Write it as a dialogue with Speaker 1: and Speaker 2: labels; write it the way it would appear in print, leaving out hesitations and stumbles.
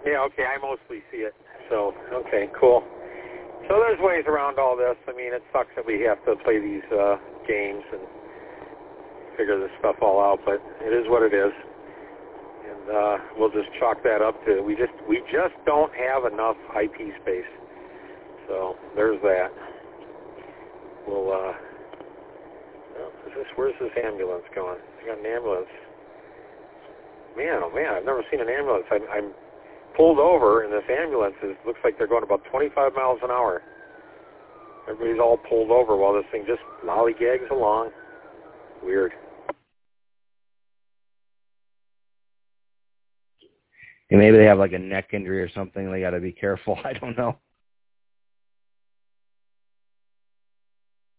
Speaker 1: Yeah, okay, I mostly see it. So, okay, cool. So there's ways around all this. I mean, it sucks that we have to play these games and figure this stuff all out, but it is what it is. And we'll just chalk that up to we just don't have enough IP space. So there's that. We'll where's this ambulance going? I got an ambulance. Man, oh man, I've never seen an ambulance. I'm pulled over, and this ambulance looks like they're going about 25 miles an hour. Everybody's all pulled over while this thing just lollygags along. Weird.
Speaker 2: And maybe they have like a neck injury or something. They got to be careful. I don't know.